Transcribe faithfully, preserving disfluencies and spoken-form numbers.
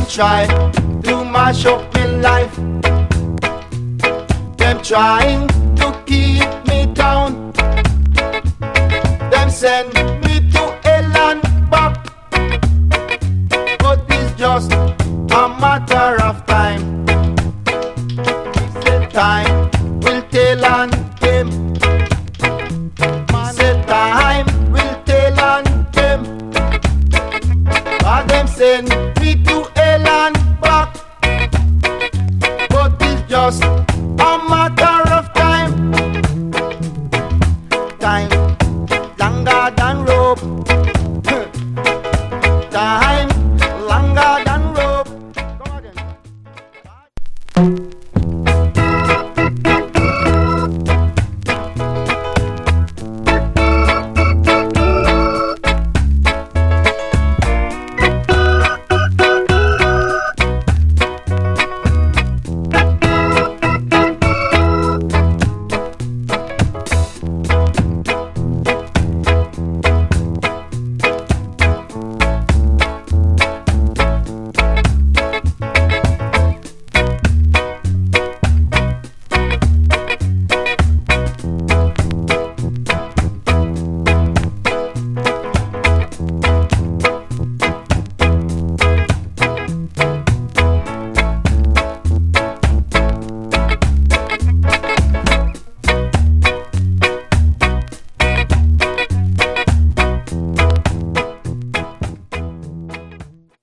try to mash up my life. Them trying to keep me down. Them send me to hell and back. But it's just a matter of time. It's time will tell on them. Say time will tell on them. But them send me to hell and back. But it's just a matter of time. Time longer than rope.